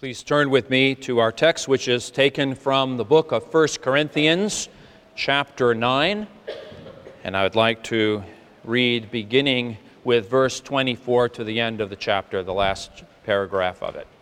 Please turn with me to our text, which is taken from the book of 1 Corinthians, chapter 9. And I would like to read beginning with verse 24 to the end of the chapter, the last paragraph of it.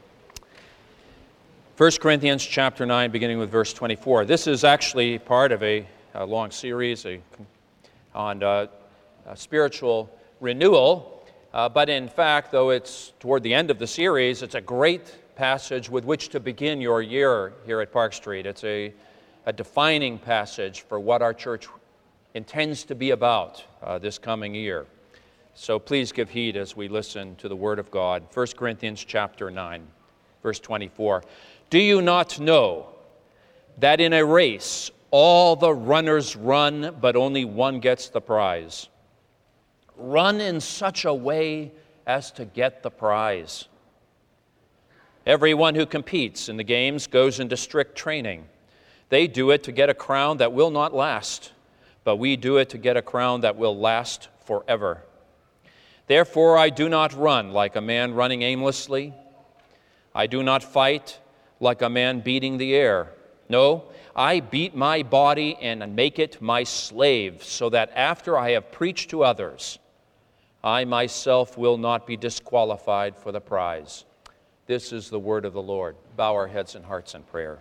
1 Corinthians chapter 9, beginning with verse 24. This is actually part of a long series on spiritual renewal. But in fact, though it's toward the end of the series, it's a great passage with which to begin your year here at Park Street. It's a defining passage for what our church intends to be about this coming year. So please give heed as we listen to the Word of God. 1 Corinthians chapter 9, verse 24. Do you not know that in a race all the runners run, but only one gets the prize? Run in such a way as to get the prize. Everyone who competes in the games goes into strict training. They do it to get a crown that will not last, but we do it to get a crown that will last forever. Therefore, I do not run like a man running aimlessly. I do not fight like a man beating the air. No, I beat my body and make it my slave, so that after I have preached to others, I myself will not be disqualified for the prize. This is the word of the Lord. Bow our heads and hearts in prayer.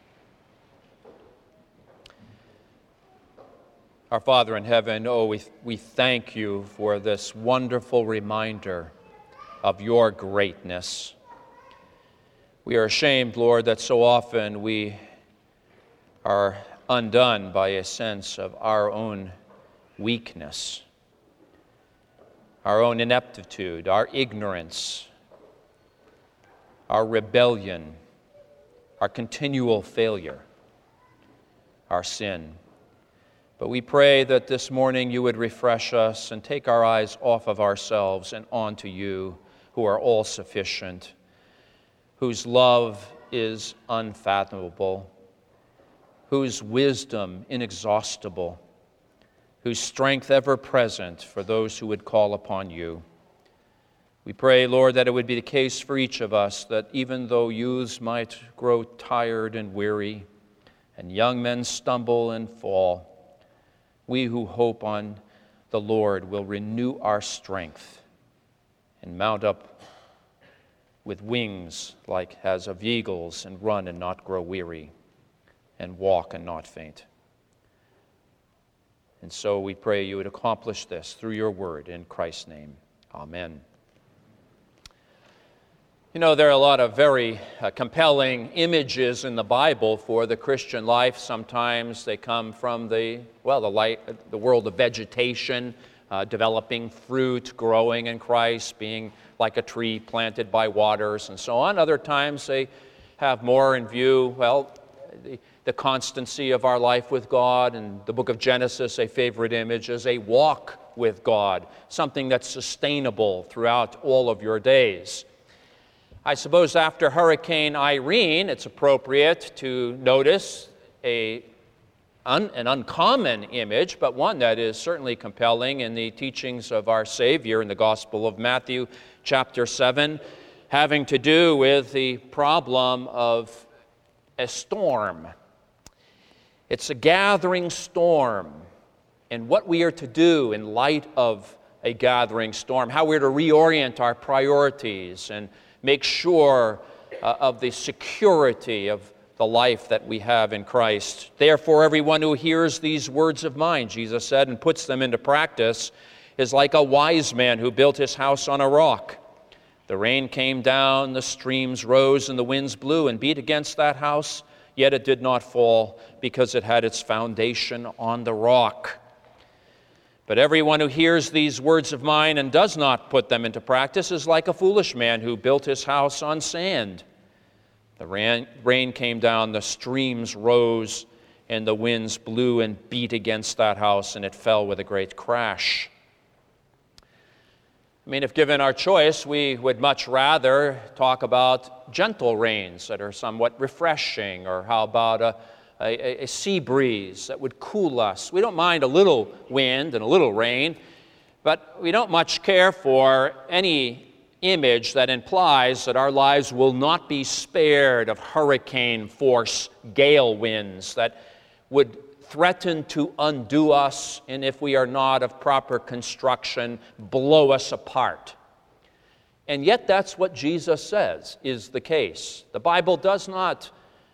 Our Father in heaven, we thank you for this wonderful reminder of your greatness. We are ashamed, Lord, that so often we are undone by a sense of our own weakness, our own ineptitude, our ignorance, our rebellion, our continual failure, our sin. But we pray that this morning you would refresh us and take our eyes off of ourselves and onto you, who are all sufficient, whose love is unfathomable, whose wisdom inexhaustible, whose strength ever present for those who would call upon you. We pray, Lord, that it would be the case for each of us that even though youths might grow tired and weary, and young men stumble and fall, we who hope on the Lord will renew our strength and mount up with wings like as of eagles, and run and not grow weary, and walk and not faint. And so we pray you would accomplish this through your word in Christ's name. Amen. You know, there are a lot of very compelling images in the Bible for the Christian life. Sometimes they come from the world of vegetation, developing fruit, growing in Christ, being like a tree planted by waters, and so on. Other times they have more in view, the constancy of our life with God. In the book of Genesis, a favorite image is a walk with God, something that's sustainable throughout all of your days. I suppose after Hurricane Irene, it's appropriate to notice an uncommon image, but one that is certainly compelling in the teachings of our Savior in the Gospel of Matthew, chapter 7, having to do with the problem of a storm. It's a gathering storm, and what we are to do in light of a gathering storm, how we're to reorient our priorities and make sure of the security of the life that we have in Christ. Therefore, everyone who hears these words of mine, Jesus said, and puts them into practice, is like a wise man who built his house on a rock. The rain came down, the streams rose, and the winds blew and beat against that house, yet it did not fall, because it had its foundation on the rock. But everyone who hears these words of mine and does not put them into practice is like a foolish man who built his house on sand. The rain came down, the streams rose, and the winds blew and beat against that house, and it fell with a great crash. If given our choice, we would much rather talk about gentle rains that are somewhat refreshing, or how about a sea breeze that would cool us. We don't mind a little wind and a little rain, but we don't much care for any image that implies that our lives will not be spared of hurricane force gale winds that would threaten to undo us, and if we are not of proper construction, blow us apart. And yet that's what Jesus says is the case. The Bible does not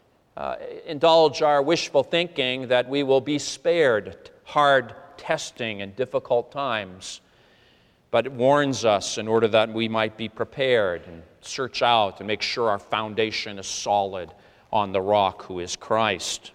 indulge our wishful thinking that we will be spared hard testing and difficult times, but it warns us in order that we might be prepared and search out and make sure our foundation is solid on the rock who is Christ.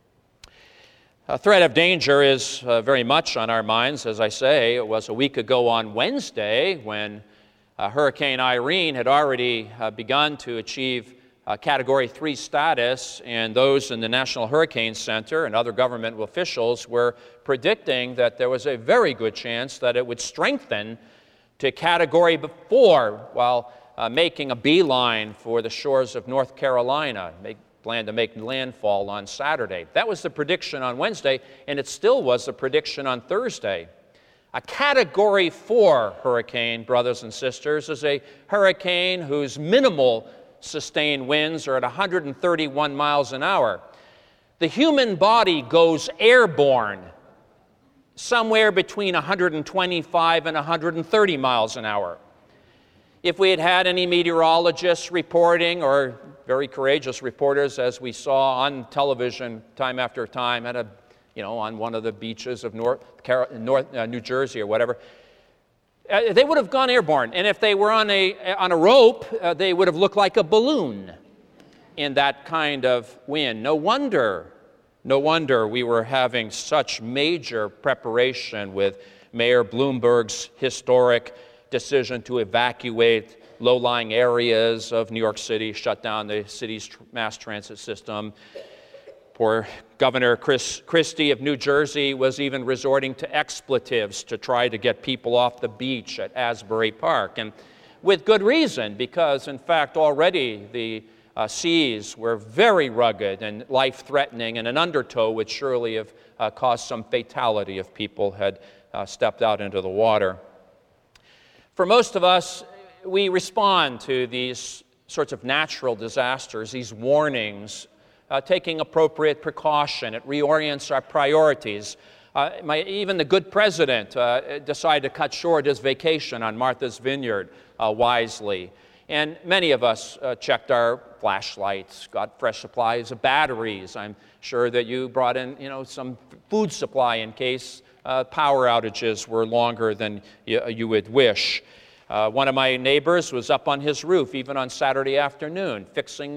A threat of danger is very much on our minds, as I say. It was a week ago on Wednesday when Hurricane Irene had already begun to achieve Category 3 status, and those in the National Hurricane Center and other government officials were predicting that there was a very good chance that it would strengthen to Category 4 while making a beeline for the shores of North Carolina, planned to make landfall on Saturday. That was the prediction on Wednesday, and it still was the prediction on Thursday. A Category 4 hurricane, brothers and sisters, is a hurricane whose minimal sustained winds are at 131 miles an hour. The human body goes airborne somewhere between 125 and 130 miles an hour. If we had had any meteorologists reporting, or very courageous reporters, as we saw on television time after time at on one of the beaches of New Jersey or whatever, they would have gone airborne. And if they were on a rope, they would have looked like a balloon in that kind of wind. No wonder we were having such major preparation with Mayor Bloomberg's historic decision to evacuate low-lying areas of New York City, shut down the city's mass transit system. Poor Governor Christie of New Jersey was even resorting to expletives to try to get people off the beach at Asbury Park, and with good reason, because in fact already the seas were very rugged and life-threatening, and an undertow would surely have caused some fatality if people had stepped out into the water. For most of us, we respond to these sorts of natural disasters, these warnings, taking appropriate precaution. It reorients our priorities. Even the good president decided to cut short his vacation on Martha's Vineyard wisely. And many of us checked our flashlights, got fresh supplies of batteries. I'm sure that you brought in, some food supply in case power outages were longer than you would wish. One of my neighbors was up on his roof, even on Saturday afternoon, fixing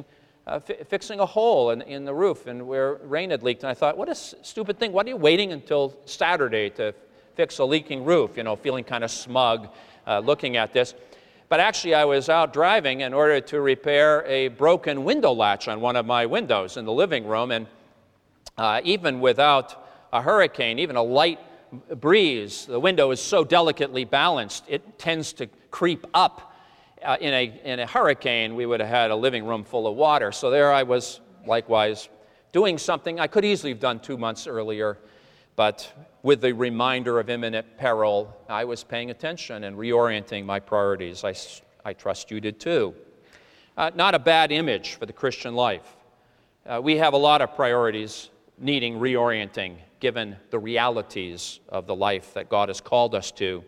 a hole in the roof and where rain had leaked. And I thought, what a stupid thing. What are you waiting until Saturday to fix a leaking roof? Feeling kind of smug looking at this. But actually, I was out driving in order to repair a broken window latch on one of my windows in the living room. And even without a hurricane, even a light breeze, the window is so delicately balanced, it tends to creep up. In a hurricane, we would have had a living room full of water. So there I was, likewise, doing something I could easily have done 2 months earlier, but with the reminder of imminent peril, I was paying attention and reorienting my priorities. I trust you did too. Not a bad image for the Christian life. We have a lot of priorities needing reorienting, given the realities of the life that God has called us to.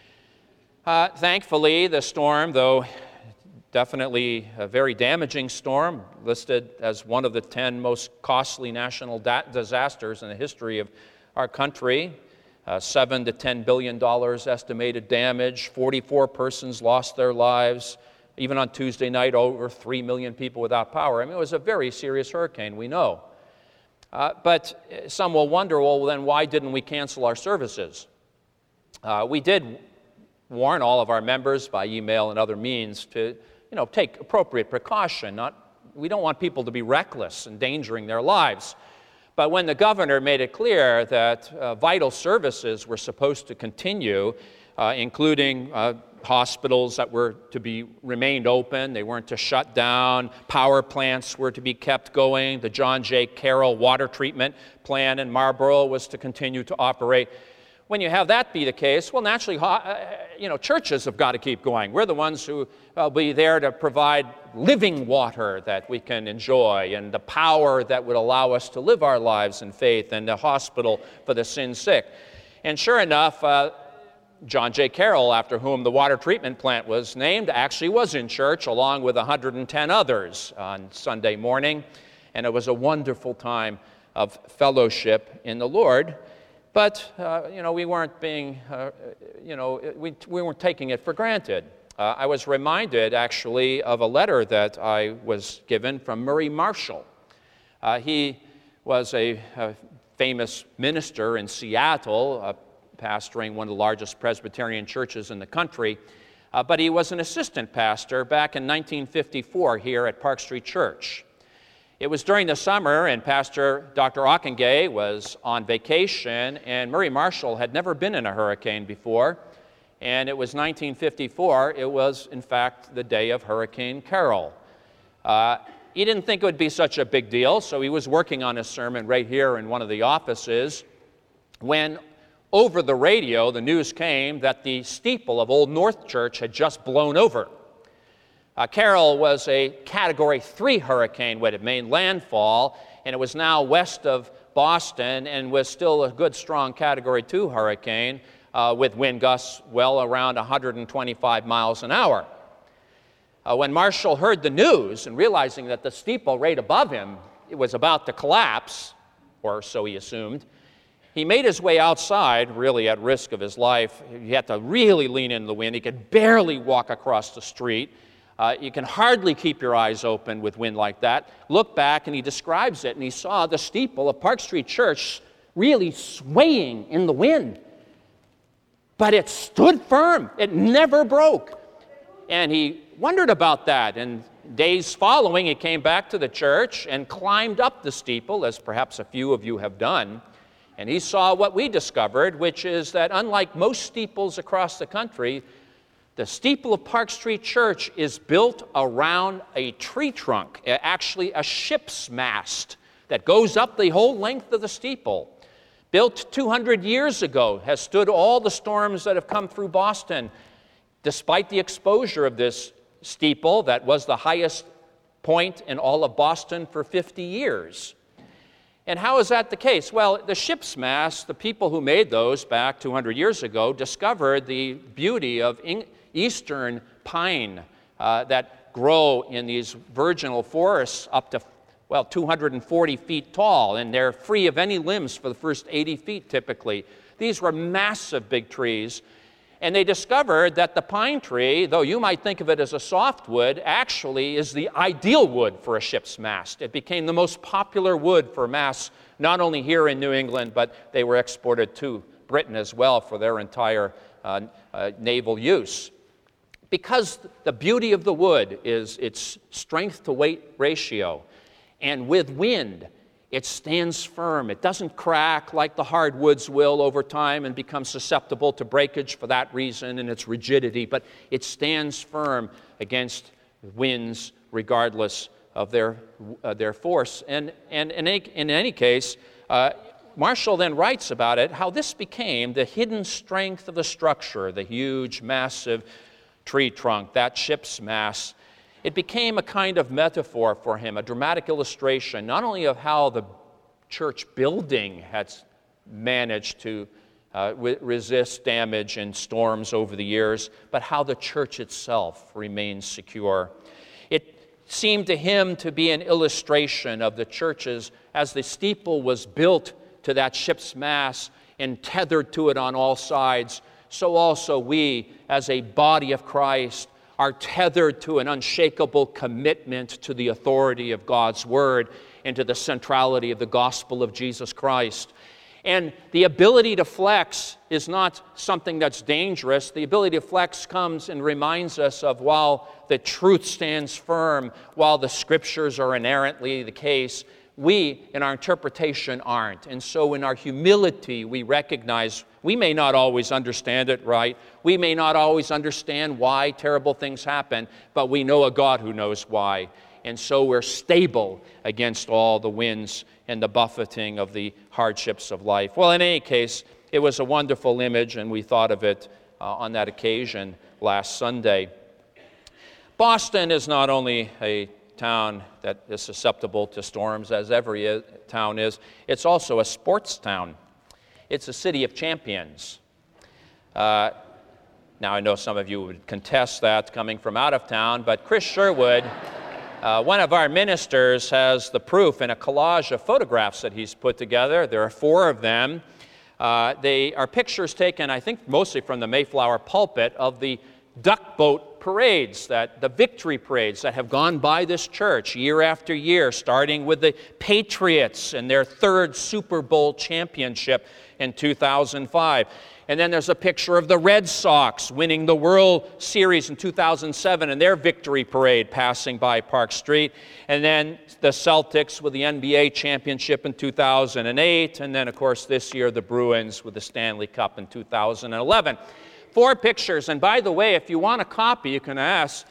Thankfully, the storm, though definitely a very damaging storm, listed as one of the 10 most costly national disasters in the history of our country, $7 to $10 billion estimated damage, 44 persons lost their lives. Even on Tuesday night, over 3 million people without power. It was a very serious hurricane, we know. But some will wonder, well, then why didn't we cancel our services? We did warn all of our members by email and other means to, take appropriate precaution. We don't want people to be reckless, endangering their lives. But when the governor made it clear that vital services were supposed to continue, including hospitals that were to be remained open, they weren't to shut down, power plants were to be kept going, the John J. Carroll water treatment plant in Marlborough was to continue to operate, when you have that be the case, well, naturally, churches have got to keep going. We're the ones who will be there to provide living water that we can enjoy and the power that would allow us to live our lives in faith, and a hospital for the sin sick. And sure enough, John J. Carroll, after whom the water treatment plant was named, actually was in church along with 110 others on Sunday morning. And it was a wonderful time of fellowship in the Lord. But, we weren't being, we weren't taking it for granted. I was reminded, actually, of a letter that I was given from Murray Marshall. He was a famous minister in Seattle, pastoring one of the largest Presbyterian churches in the country, but he was an assistant pastor back in 1954 here at Park Street Church. It was during the summer, and Pastor Dr. Ockengay was on vacation, and Murray Marshall had never been in a hurricane before, and it was 1954. It was, in fact, the day of Hurricane Carol. He didn't think it would be such a big deal, so he was working on his sermon right here in one of the offices when over the radio the news came that the steeple of Old North Church had just blown over. Carol was a Category 3 hurricane when it made landfall, and it was now west of Boston and was still a good, strong Category 2 hurricane with wind gusts well around 125 miles an hour. When Marshall heard the news and realizing that the steeple right above him it was about to collapse, or so he assumed, he made his way outside, really at risk of his life. He had to really lean into the wind. He could barely walk across the street. You can hardly keep your eyes open with wind like that. Look back, and he describes it, and he saw the steeple of Park Street Church really swaying in the wind. But it stood firm. It never broke. And he wondered about that. And days following, he came back to the church and climbed up the steeple, as perhaps a few of you have done. And he saw what we discovered, which is that unlike most steeples across the country, the steeple of Park Street Church is built around a tree trunk, actually a ship's mast that goes up the whole length of the steeple. Built 200 years ago, has stood all the storms that have come through Boston. Despite the exposure of this steeple, that was the highest point in all of Boston for 50 years. And how is that the case? Well, the ship's mast, the people who made those back 200 years ago discovered the beauty of eastern pine that grow in these virginal forests up to 240 feet tall, and they're free of any limbs for the first 80 feet typically. These were massive big trees, and they discovered that the pine tree, though you might think of it as a softwood, actually is the ideal wood for a ship's mast. It became the most popular wood for masts, not only here in New England, but they were exported to Britain as well for their entire naval use. Because the beauty of the wood is its strength to weight ratio, and with wind, it stands firm. It doesn't crack like the hardwoods will over time and become susceptible to breakage for that reason and its rigidity, but it stands firm against winds regardless of their force. And in any case, Marshall then writes about it, how this became the hidden strength of the structure, the huge, massive tree trunk, that ship's mast. It became a kind of metaphor for him, a dramatic illustration, not only of how the church building had managed to resist damage and storms over the years, but how the church itself remains secure. It seemed to him to be an illustration of the churches as the steeple was built to that ship's mast and tethered to it on all sides. So also we, as a body of Christ, are tethered to an unshakable commitment to the authority of God's Word and to the centrality of the gospel of Jesus Christ. And the ability to flex is not something that's dangerous. The ability to flex comes and reminds us of while the truth stands firm, while the Scriptures are inerrantly the case, we, in our interpretation, aren't. And so in our humility, we recognize we may not always understand it right. We may not always understand why terrible things happen, but we know a God who knows why. And so we're stable against all the winds and the buffeting of the hardships of life. Well, in any case, It was a wonderful image, and we thought of it on that occasion last Sunday. Boston is not only a town that is susceptible to storms, as every town is, it's also a sports town. It's a city of champions. Now, I know some of you would contest that coming from out of town, but Chris Sherwood, one of our ministers, has the proof in a collage of photographs that he's put together. There are 4 of them. They are pictures taken, I think, mostly from the Mayflower pulpit of the duck boat parades, the victory parades that have gone by this church year after year, starting with the Patriots and their 3rd Super Bowl championship in 2005. And then there's a picture of the Red Sox winning the World Series in 2007 and their victory parade passing by Park Street. And then the Celtics with the NBA championship in 2008. And then, of course, this year the Bruins with the Stanley Cup in 2011. 4 pictures. And by the way, if you want a copy, you can ask.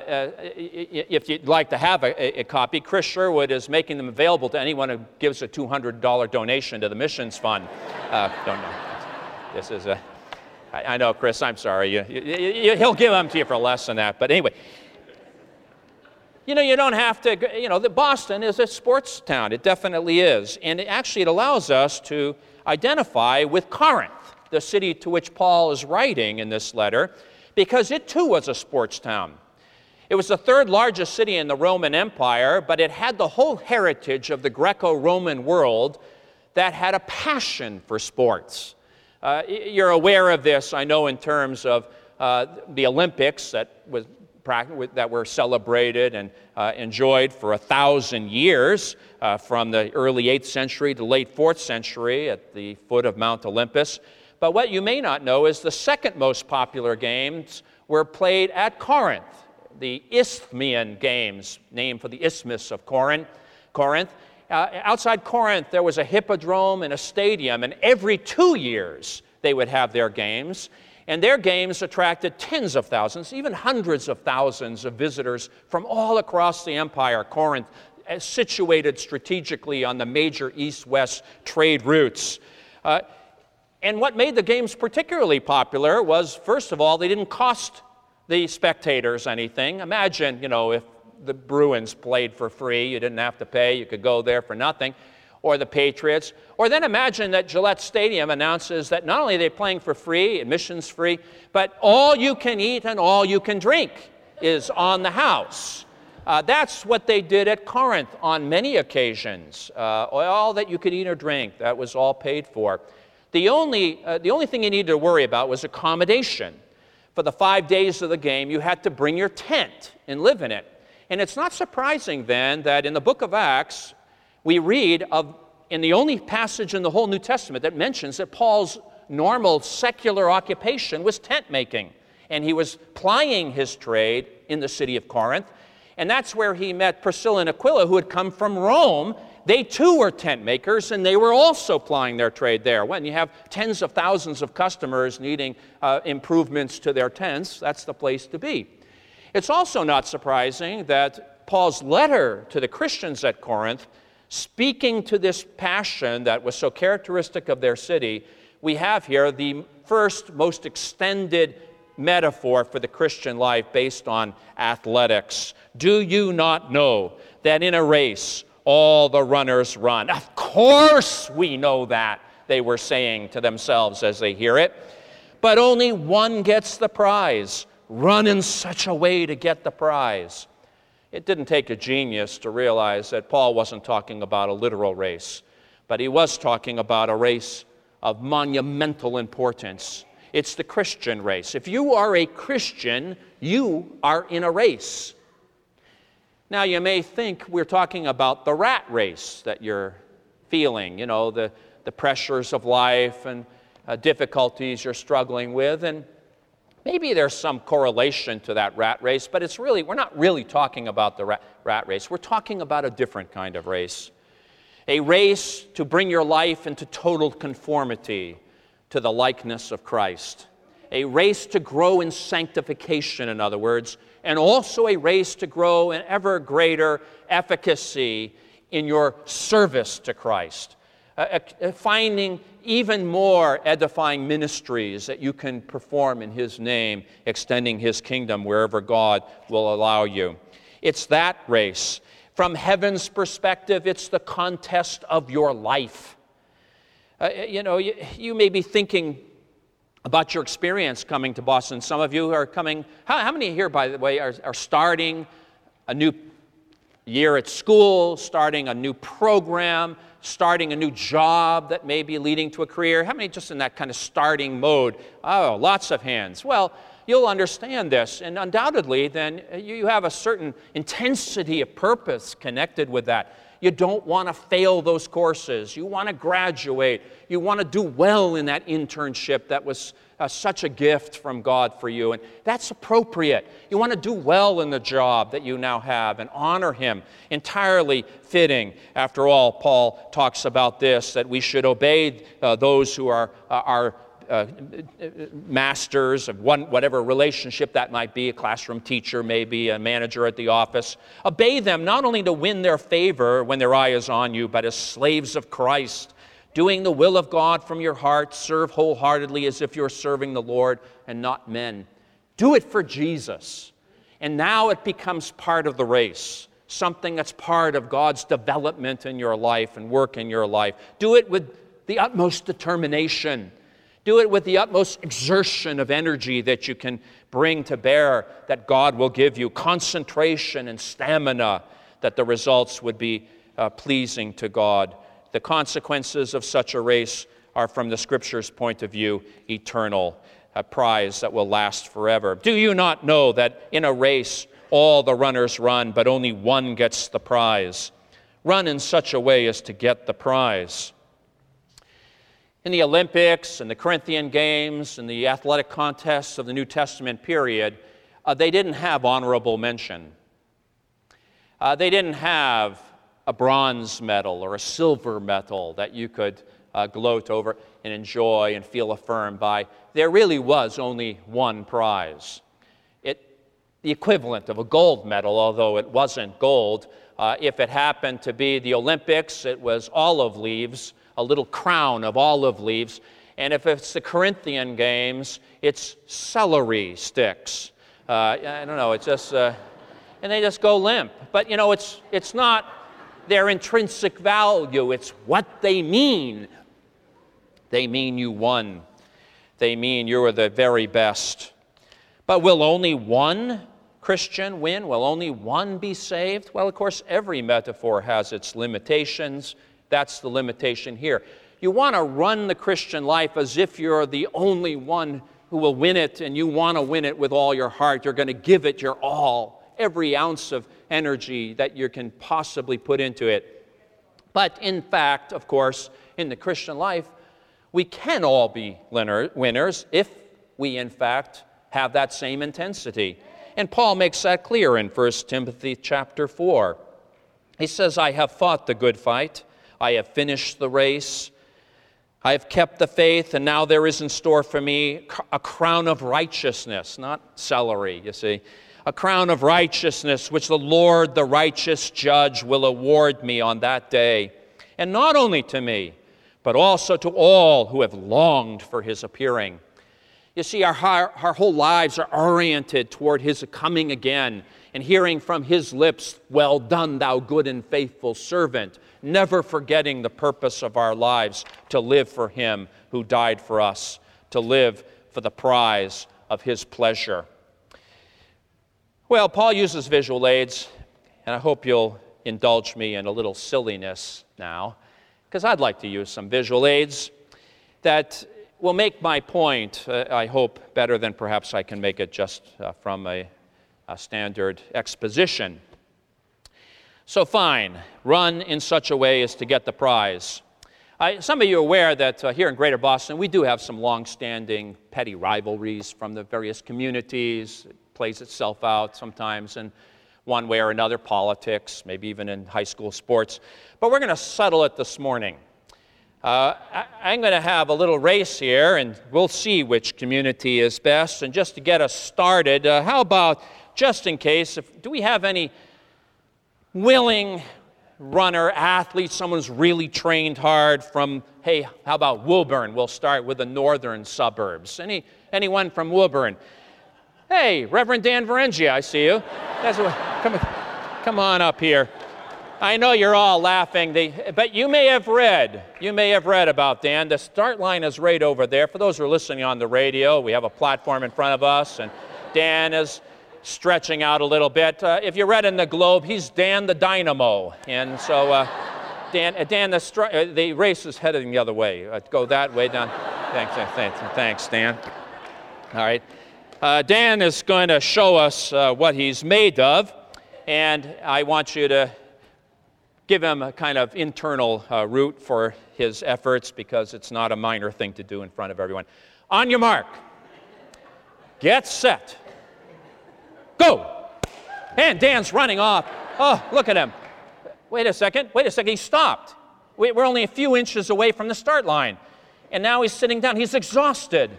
If you'd like to have a copy, Chris Sherwood is making them available to anyone who gives a $200 donation to the missions fund. Don't know. This is I know, Chris, I'm sorry. He'll give them to you for less than that. But anyway, you don't have to, the Boston is a sports town. It definitely is. And it allows us to identify with Corinth, the city to which Paul is writing in this letter, because it too was a sports town. It was the 3rd largest city in the Roman Empire, but it had the whole heritage of the Greco-Roman world that had a passion for sports. You're aware of this, I know, in terms of the Olympics that were celebrated and enjoyed for 1,000 years, from the early 8th century to late 4th century at the foot of Mount Olympus. But what you may not know is the 2nd most popular games were played at Corinth, the Isthmian Games, named for the Isthmus of Corinth. Outside Corinth, there was a hippodrome and a stadium, and every 2 years they would have their games. And their games attracted tens of thousands, even hundreds of thousands of visitors from all across the empire. Corinth, situated strategically on the major east-west trade routes. And what made the games particularly popular was, first of all, they didn't cost the spectators anything. Imagine, if the Bruins played for free, you didn't have to pay, you could go there for nothing, or the Patriots. Or then imagine that Gillette Stadium announces that not only are they playing for free, admissions free, but all you can eat and all you can drink is on the house. That's what they did at Corinth on many occasions. All that you could eat or drink, that was all paid for. The only thing you needed to worry about was accommodation. For the 5 days of the game, you had to bring your tent and live in it. And it's not surprising then that in the book of Acts, we read in the only passage in the whole New Testament that mentions that Paul's normal secular occupation was tent making. And he was plying his trade in the city of Corinth. And that's where he met Priscilla and Aquila, who had come from Rome. They too were tent makers, and they were also plying their trade there. When you have tens of thousands of customers needing improvements to their tents, that's the place to be. It's also not surprising that Paul's letter to the Christians at Corinth, speaking to this passion that was so characteristic of their city, we have here the first, most extended metaphor for the Christian life based on athletics. Do you not know that in a race all the runners run? Of course we know that, they were saying to themselves as they hear it. But only one gets the prize. Run in such a way to get the prize. It didn't take a genius to realize that Paul wasn't talking about a literal race, but he was talking about a race of monumental importance. It's the Christian race. If you are a Christian, you are in a race. Now, you may think we're talking about the rat race that you're feeling, the pressures of life and difficulties you're struggling with, and maybe there's some correlation to that rat race, but we're not really talking about the rat race. We're talking about a different kind of race. A race to bring your life into total conformity to the likeness of Christ. A race to grow in sanctification, in other words, and also a race to grow in ever greater efficacy in your service to Christ. finding even more edifying ministries that you can perform in His name, extending His kingdom wherever God will allow you. It's that race. From heaven's perspective, it's the contest of your life. You may be thinking about your experience coming to Boston. Some of you are coming. How many here, by the way, are starting a new year at school, starting a new program, starting a new job that may be leading to a career? How many just in that kind of starting mode? Oh, lots of hands. Well, you'll understand this, and undoubtedly then you have a certain intensity of purpose connected with that. You don't want to fail those courses. You want to graduate. You want to do well in that internship that was such a gift from God for you, and that's appropriate. You want to do well in the job that you now have and honor Him. Entirely fitting. After all, Paul talks about this, that we should obey those who are masters of whatever relationship that might be, a classroom teacher, maybe a manager at the office. Obey them not only to win their favor when their eye is on you, but as slaves of Christ, doing the will of God from your heart. Serve wholeheartedly as if you're serving the Lord and not men. Do it for Jesus. And now it becomes part of the race, something that's part of God's development in your life and work in your life. Do it with the utmost determination. Do it with the utmost exertion of energy that you can bring to bear, that God will give you, concentration and stamina, that the results would be pleasing to God. The consequences of such a race are, from the Scripture's point of view, eternal, a prize that will last forever. Do you not know that in a race all the runners run, but only one gets the prize? Run in such a way as to get the prize. In the Olympics and the Corinthian Games and the athletic contests of the New Testament period, they didn't have honorable mention. They didn't have a bronze medal or a silver medal that you could gloat over and enjoy and feel affirmed by. There really was only one prize. The equivalent of a gold medal, although it wasn't gold. If it happened to be the Olympics, it was olive leaves, a little crown of olive leaves. And if it's the Corinthian Games, it's celery sticks. I don't know, it's just, and they just go limp. But it's not their intrinsic value, it's what they mean. They mean you won. They mean you are the very best. But will only one Christian win? Will only one be saved? Well, of course, every metaphor has its limitations. That's the limitation here. You want to run the Christian life as if you're the only one who will win it, and you want to win it with all your heart. You're going to give it your all, every ounce of energy that you can possibly put into it. But in fact, of course, in the Christian life, we can all be winners if we, in fact, have that same intensity. And Paul makes that clear in 1 Timothy chapter 4. He says, I have fought the good fight. I have finished the race. I have kept the faith, and now there is in store for me a crown of righteousness, not celery, you see. A crown of righteousness, which the Lord, the righteous judge, will award me on that day. And not only to me, but also to all who have longed for His appearing. You see, our whole lives are oriented toward His coming again and hearing from His lips, well done, thou good and faithful servant, never forgetting the purpose of our lives, to live for Him who died for us, to live for the prize of His pleasure. Well, Paul uses visual aids, and I hope you'll indulge me in a little silliness now, because I'd like to use some visual aids that will make my point, I hope, better than perhaps I can make it just from a standard exposition. So fine, run in such a way as to get the prize. Some of you are aware that here in Greater Boston, we do have some long-standing petty rivalries from the various communities. It plays itself out sometimes in one way or another, politics, maybe even in high school sports. But we're going to settle it this morning. I'm going to have a little race here, and we'll see which community is best. And just to get us started, how about, just in case, do we have any willing runner, athlete, someone who's really trained hard from, hey, how about Woburn? We'll start with the northern suburbs. Anyone from Woburn? Hey, Reverend Dan Varengia, I see you. Come on up here. I know you're all laughing, but you may have read about Dan. The start line is right over there. For those who are listening on the radio, we have a platform in front of us, and Dan is stretching out a little bit. If you read in the Globe, he's Dan the Dynamo. And so, Dan, the race is heading the other way. Go that way, down. Thanks, Dan. All right. Dan is going to show us what he's made of, and I want you to give him a kind of internal root for his efforts, because it's not a minor thing to do in front of everyone. On your mark. Get set. Go! And Dan's running off. Oh, look at him. Wait a second, he stopped. We're only a few inches away from the start line. And now he's sitting down. He's exhausted.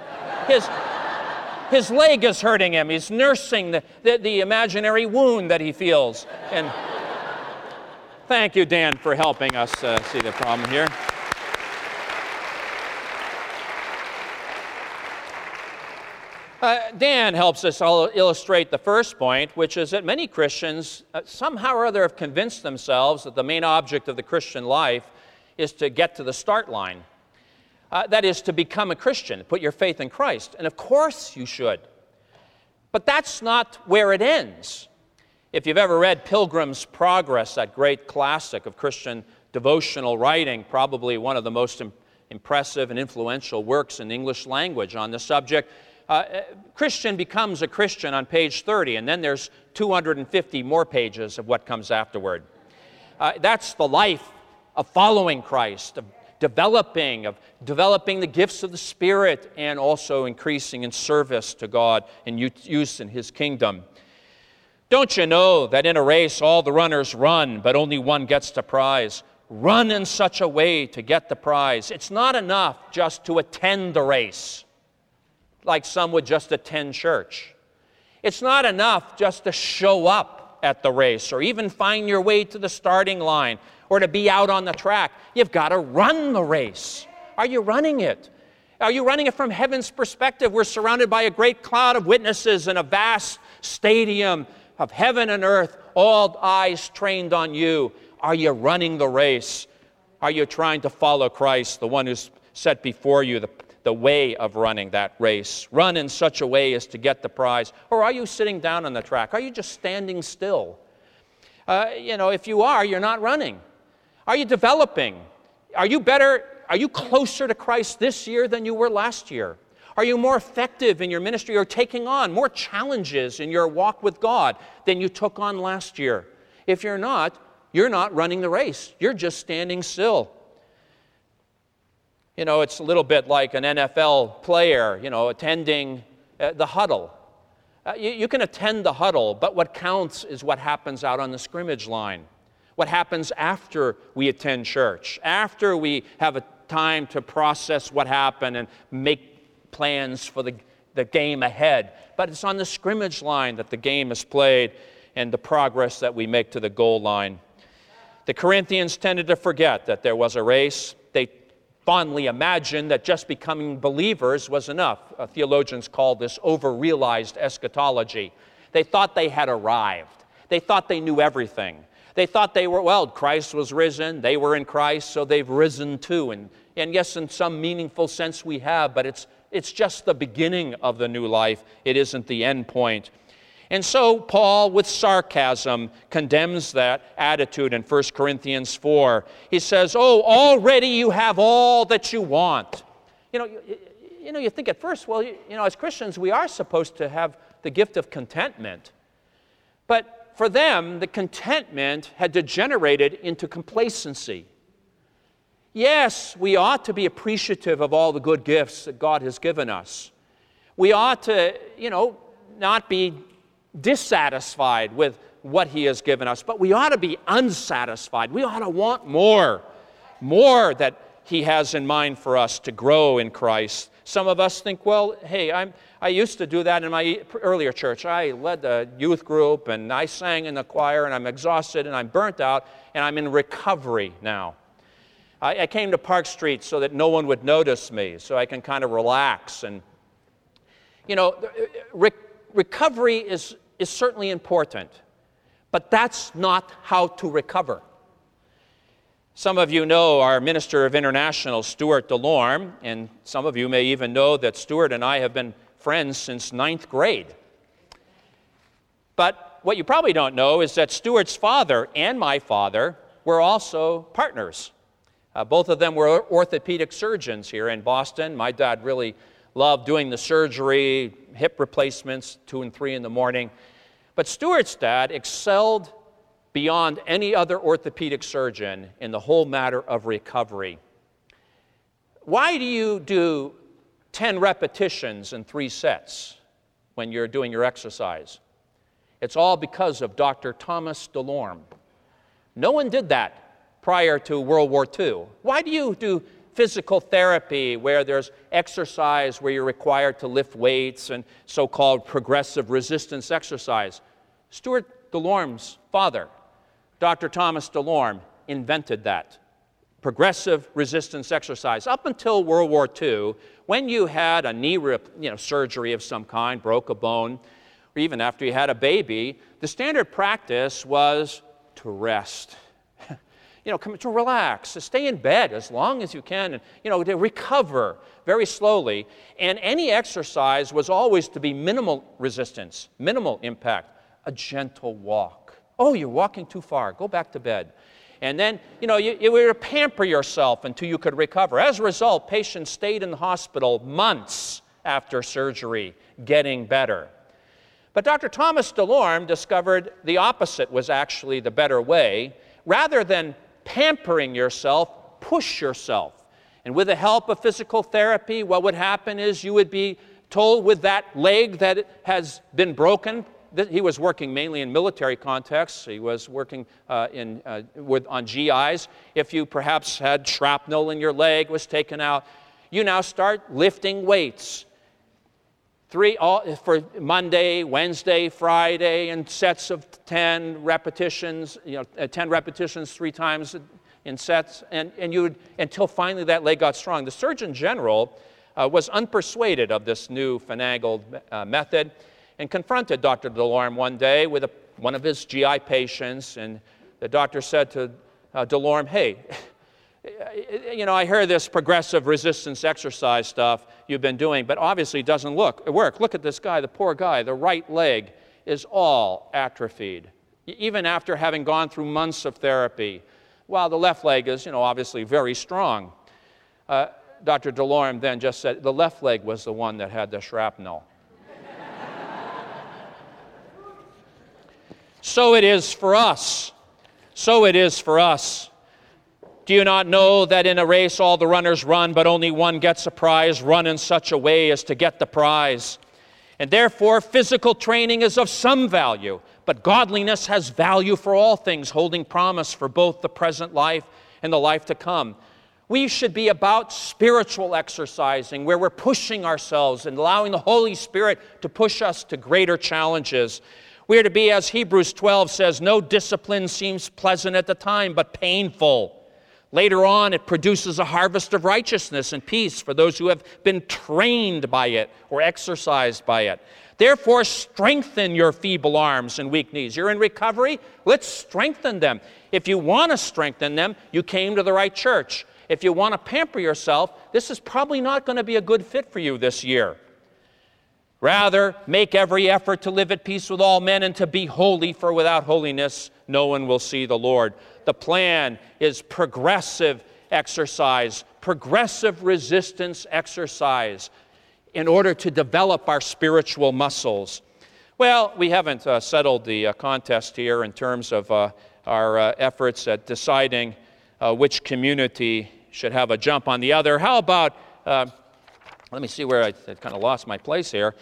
His leg is hurting him. He's nursing the imaginary wound that he feels. And thank you, Dan, for helping us see the problem here. Dan helps us all illustrate the first point, which is that many Christians somehow or other have convinced themselves that the main object of the Christian life is to get to the start line. That is, to become a Christian, put your faith in Christ. And of course you should. But that's not where it ends. If you've ever read Pilgrim's Progress, that great classic of Christian devotional writing, probably one of the most impressive and influential works in the English language on the subject, Christian becomes a Christian on page 30, and then there's 250 more pages of what comes afterward. That's the life of following Christ, of developing the gifts of the Spirit, and also increasing in service to God and use in His kingdom. Don't you know that in a race all the runners run, but only one gets the prize? Run in such a way to get the prize. It's not enough just to attend the race, like some would just attend church. It's not enough just to show up at the race or even find your way to the starting line or to be out on the track. You've got to run the race. Are you running it? Are you running it from heaven's perspective? We're surrounded by a great cloud of witnesses in a vast stadium of heaven and earth, all eyes trained on you. Are you running the race? Are you trying to follow Christ, the one who's set before you the way of running that race? Run in such a way as to get the prize. Or are you sitting down on the track? Are you just standing still? If you are, you're not running. Are you developing? Are you better? Are you closer to Christ this year than you were last year? Are you more effective in your ministry or taking on more challenges in your walk with God than you took on last year? If you're not running the race. You're just standing still. It's a little bit like an NFL player, attending the huddle. You can attend the huddle, but what counts is what happens out on the scrimmage line. What happens after we attend church, after we have a time to process what happened and make plans for the game ahead. But it's on the scrimmage line that the game is played and the progress that we make to the goal line. The Corinthians tended to forget that there was a race. They fondly imagined that just becoming believers was enough. Theologians call this over-realized eschatology. They thought they had arrived. They thought they knew everything. They thought Christ was risen. They were in Christ, so they've risen too. And yes, in some meaningful sense we have, but it's just the beginning of the new life. It isn't the end point. And so Paul, with sarcasm, condemns that attitude in 1 Corinthians 4. He says, already you have all that you want. You think at first, as Christians, we are supposed to have the gift of contentment. But for them, the contentment had degenerated into complacency. Yes, we ought to be appreciative of all the good gifts that God has given us. We ought to, not be dissatisfied with what He has given us, but we ought to be unsatisfied. We ought to want more that He has in mind for us to grow in Christ. Some of us think, I I used to do that in my earlier church. I led the youth group, and I sang in the choir, and I'm exhausted, and I'm burnt out, and I'm in recovery now. I came to Park Street so that no one would notice me, so I can kind of relax. And, you know, recovery is certainly important, but that's not how to recover. Some of you know our Minister of International, Stuart DeLorme, and some of you may even know that Stuart and I have been friends since 9th grade. But what you probably don't know is that Stuart's father and my father were also partners. Both of them were orthopedic surgeons here in Boston. My dad really loved doing the surgery, hip replacements, 2 and 3 in the morning. But Stuart's dad excelled beyond any other orthopedic surgeon in the whole matter of recovery. Why do you do 10 repetitions in 3 sets when you're doing your exercise? It's all because of Dr. Thomas DeLorme. No one did that prior to World War II. Why do you do physical therapy where there's exercise where you're required to lift weights and so-called progressive resistance exercise? Stuart DeLorme's father, Dr. Thomas DeLorme, invented that. Progressive resistance exercise. Up until World War II, when you had a knee surgery of some kind, broke a bone, or even after you had a baby, the standard practice was to rest. To relax, to stay in bed as long as you can, and, to recover very slowly. And any exercise was always to be minimal resistance, minimal impact, a gentle walk. Oh, you're walking too far. Go back to bed. And then, you were to pamper yourself until you could recover. As a result, patients stayed in the hospital months after surgery, getting better. But Dr. Thomas DeLorme discovered the opposite was actually the better way. Rather than pampering yourself, push yourself. And with the help of physical therapy, what would happen is you would be told with that leg that has been broken. He was working mainly in military contexts. He was working on GIs. If you perhaps had shrapnel in your leg, was taken out, you now start lifting weights. For Monday, Wednesday, Friday, in sets of 10 repetitions, 10 repetitions 3 times in sets, and you would, until finally that leg got strong. The Surgeon General was unpersuaded of this new finagled method and confronted Dr. DeLorme one day with one of his GI patients, and the doctor said to DeLorme, hey, I heard this progressive resistance exercise stuff you've been doing, but obviously it doesn't work. Look at this guy, the poor guy. The right leg is all atrophied, even after having gone through months of therapy, while the left leg is, obviously very strong. Dr. DeLorme then just said the left leg was the one that had the shrapnel. So it is for us. So it is for us. Do you not know that in a race all the runners run, but only one gets a prize? Run in such a way as to get the prize. And therefore, physical training is of some value, but godliness has value for all things, holding promise for both the present life and the life to come. We should be about spiritual exercising, where we're pushing ourselves and allowing the Holy Spirit to push us to greater challenges. We are to be, as Hebrews 12 says, no discipline seems pleasant at the time, but painful. Later on, it produces a harvest of righteousness and peace for those who have been trained by it or exercised by it. Therefore, strengthen your feeble arms and weak knees. You're in recovery? Let's strengthen them. If you want to strengthen them, you came to the right church. If you want to pamper yourself, this is probably not going to be a good fit for you this year. Rather, make every effort to live at peace with all men and to be holy, for without holiness no one will see the Lord. The plan is progressive exercise, progressive resistance exercise in order to develop our spiritual muscles. Well, we haven't settled the contest here in terms of our efforts at deciding which community should have a jump on the other. How about, let me see where I kind of lost my place here.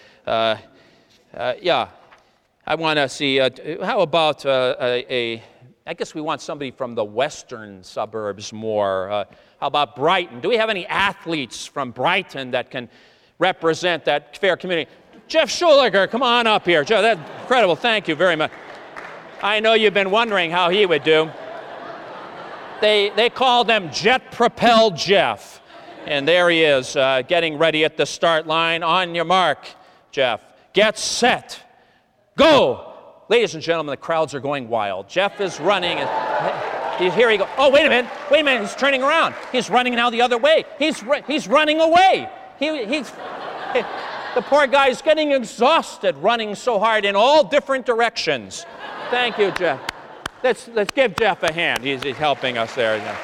I want to see, how about I guess we want somebody from the western suburbs more. How about Brighton? Do we have any athletes from Brighton that can represent that fair community? Jeff Schuliger, come on up here. Jeff, that's incredible. Thank you very much. I know you've been wondering how he would do. They called him jet-propelled Jeff. And there he is, getting ready at the start line. On your mark, Jeff. Get set. Go. Ladies and gentlemen, the crowds are going wild. Jeff is running. And here he goes. Oh, wait a minute. He's turning around. He's running now the other way. He's running away. The poor guy's getting exhausted running so hard in all different directions. Thank you, Jeff. Let's give Jeff a hand. He's helping us there. Yeah.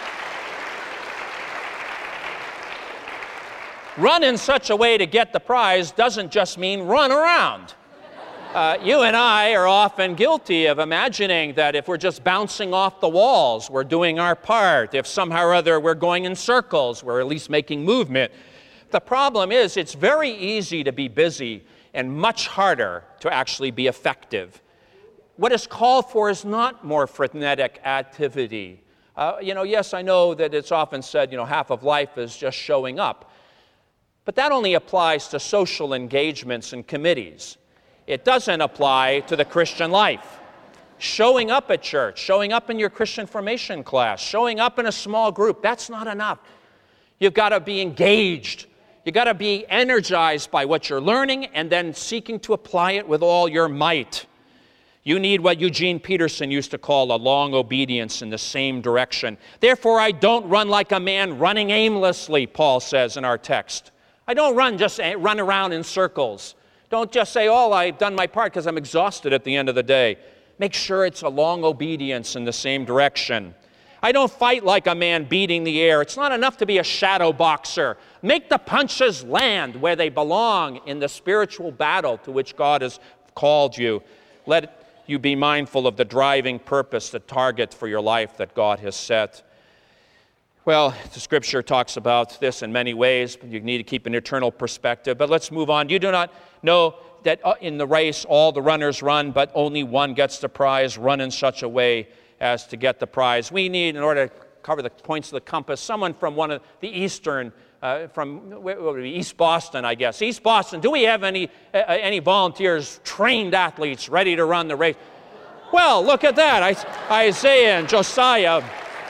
Run in such a way to get the prize doesn't just mean run around. You and I are often guilty of imagining that if we're just bouncing off the walls, we're doing our part. If somehow or other we're going in circles, we're at least making movement. The problem is it's very easy to be busy and much harder to actually be effective. What is called for is not more frenetic activity. Yes, I know that it's often said, half of life is just showing up. But that only applies to social engagements and committees. It doesn't apply to the Christian life. Showing up at church, showing up in your Christian formation class, showing up in a small group, that's not enough. You've got to be engaged. You've got to be energized by what you're learning and then seeking to apply it with all your might. You need what Eugene Peterson used to call a long obedience in the same direction. Therefore, I don't run like a man running aimlessly, Paul says in our text. I don't run around in circles. Don't just say, I've done my part because I'm exhausted at the end of the day. Make sure it's a long obedience in the same direction. I don't fight like a man beating the air. It's not enough to be a shadow boxer. Make the punches land where they belong in the spiritual battle to which God has called you. Let you be mindful of the driving purpose, the target for your life that God has set. Well, the Scripture talks about this in many ways, but you need to keep an eternal perspective. But let's move on. You do not know that in the race all the runners run, but only one gets the prize. Run in such a way as to get the prize. We need, in order to cover the points of the compass, someone from one of the eastern, East Boston, I guess. East Boston, do we have any volunteers, trained athletes ready to run the race? Well, look at that. Isaiah and Josiah.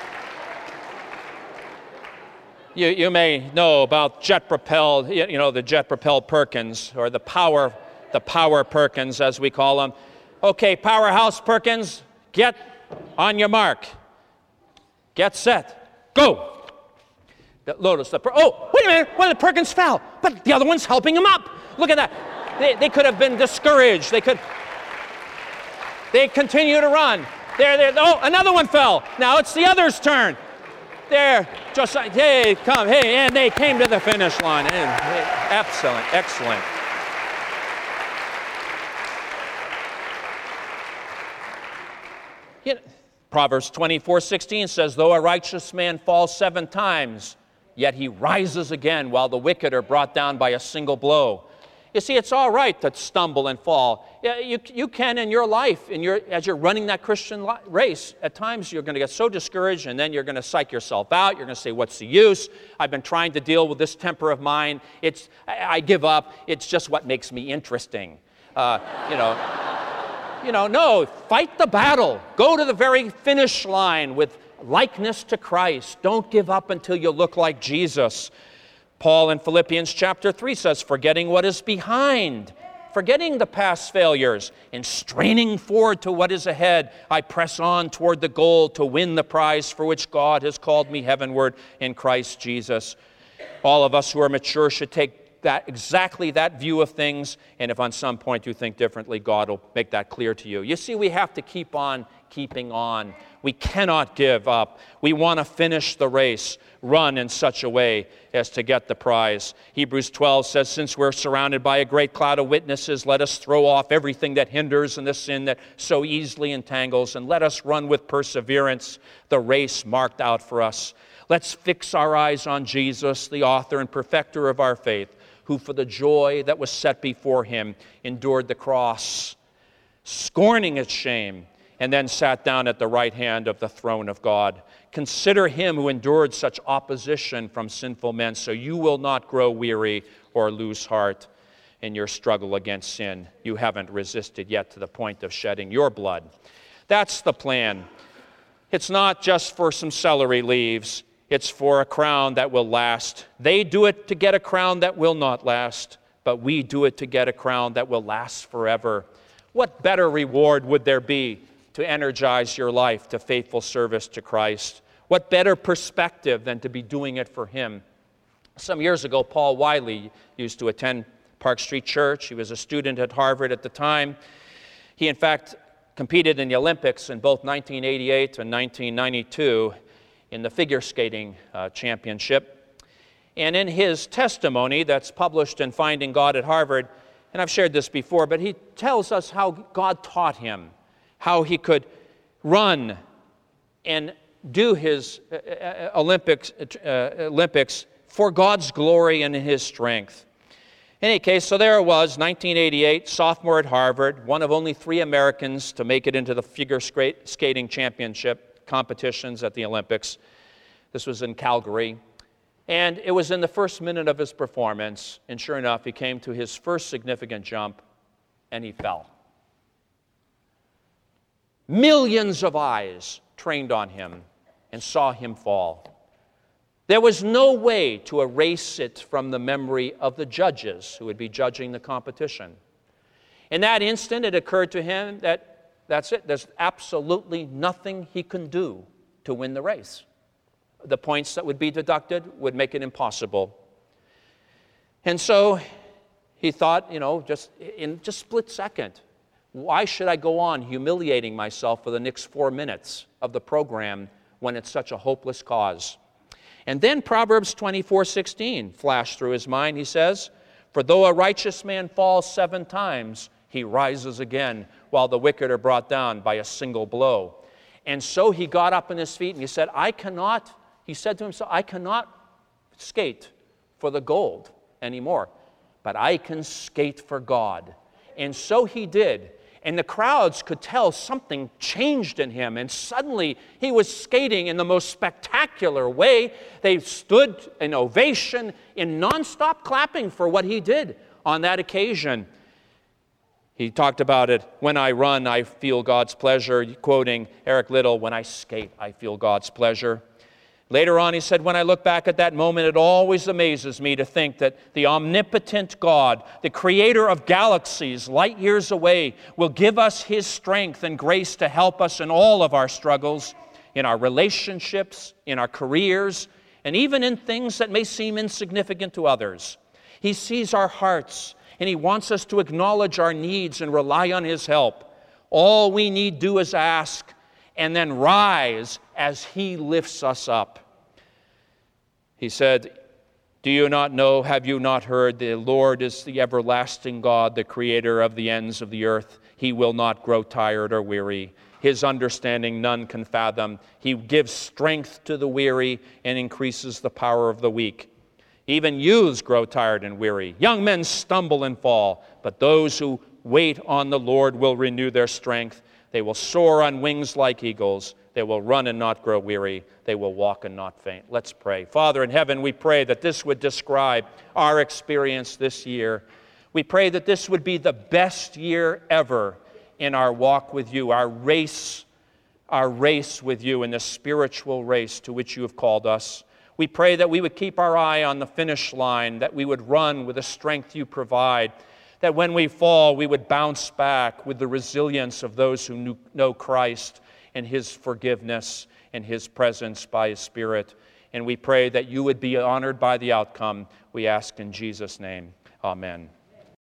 You may know about jet-propelled, the jet-propelled Perkins, or the power Perkins, as we call them. Okay, Powerhouse Perkins, get on your mark. Get set. Go. Wait a minute, one of the Perkins fell, but the other one's helping him up. Look at that. They could have been discouraged. They continue to run. Another one fell. Now it's the other's turn. There, just and they came to the finish line. Excellent. Proverbs 24:16 says, though a righteous man falls 7 times, yet he rises again, while the wicked are brought down by a single blow. You see, it's all right to stumble and fall. You can in your life, as you're running that Christian race, at times you're going to get so discouraged, and then you're going to psych yourself out. You're going to say, what's the use? I've been trying to deal with this temper of mine. I give up. It's just what makes me interesting. No, fight the battle. Go to the very finish line with likeness to Christ. Don't give up until you look like Jesus. Paul in Philippians chapter 3 says, forgetting what is behind, forgetting the past failures, and straining forward to what is ahead, I press on toward the goal to win the prize for which God has called me heavenward in Christ Jesus. All of us who are mature should take exactly that view of things, and if on some point you think differently, God will make that clear to you. You see, we have to keep on keeping on. We cannot give up. We want to finish the race, run in such a way as to get the prize. Hebrews 12 says, since we're surrounded by a great cloud of witnesses, let us throw off everything that hinders and the sin that so easily entangles, and let us run with perseverance the race marked out for us. Let's fix our eyes on Jesus, the author and perfecter of our faith, who for the joy that was set before him endured the cross, scorning its shame, and then sat down at the right hand of the throne of God. Consider him who endured such opposition from sinful men, so you will not grow weary or lose heart. in your struggle against sin. You haven't resisted yet to the point of shedding your blood. That's the plan. It's not just for some celery leaves. It's for a crown that will last. They do it to get a crown that will not last, but we do it to get a crown that will last forever. What better reward would there be to energize your life to faithful service to Christ? What better perspective than to be doing it for Him? Some years ago, Paul Wiley used to attend Park Street Church. He was a student at Harvard at the time. He, in fact, competed in the Olympics in both 1988 and 1992 in the figure skating championship. And in his testimony that's published in Finding God at Harvard, and I've shared this before, but he tells us how God taught him, how he could run and do his Olympics for God's glory and in His strength. In any case, so there it was, 1988, sophomore at Harvard, one of only 3 Americans to make it into the figure skating championship competitions at the Olympics. This was in Calgary. And it was in the first minute of his performance, and sure enough, he came to his first significant jump, and he fell. Millions of eyes trained on him and saw him fall. There was no way to erase it from the memory of the judges who would be judging the competition. In that instant, it occurred to him that that's it. There's absolutely nothing he can do to win the race. The points that would be deducted would make it impossible. And so he thought, just in just split second, why should I go on humiliating myself for the next 4 minutes of the program when it's such a hopeless cause? And then Proverbs 24:16 flashed through his mind. He says, "For though a righteous man falls 7 times, he rises again, while the wicked are brought down by a single blow." And so he got up on his feet and he said, he said to himself, I cannot skate for the gold anymore, but I can skate for God. And so he did. And the crowds could tell something changed in him. And suddenly he was skating in the most spectacular way. They stood in ovation, in nonstop clapping for what he did on that occasion. He talked about it, when I run, I feel God's pleasure, quoting Eric Liddell, when I skate, I feel God's pleasure. Later on, he said, when I look back at that moment, it always amazes me to think that the omnipotent God, the creator of galaxies light years away, will give us His strength and grace to help us in all of our struggles, in our relationships, in our careers, and even in things that may seem insignificant to others. He sees our hearts, and He wants us to acknowledge our needs and rely on His help. All we need do is ask, and then rise as He lifts us up. He said, do you not know, have you not heard, the Lord is the everlasting God, the creator of the ends of the earth. He will not grow tired or weary. His understanding none can fathom. He gives strength to the weary and increases the power of the weak. Even youths grow tired and weary. Young men stumble and fall, but those who wait on the Lord will renew their strength. They will soar on wings like eagles. They will run and not grow weary. They will walk and not faint. Let's pray. Father in heaven, we pray that this would describe our experience this year. We pray that this would be the best year ever in our walk with you, our race with you in the spiritual race to which you have called us. We pray that we would keep our eye on the finish line, that we would run with the strength you provide, that when we fall, we would bounce back with the resilience of those who know Christ and His forgiveness and His presence by His Spirit. And we pray that you would be honored by the outcome. We ask in Jesus' name. Amen.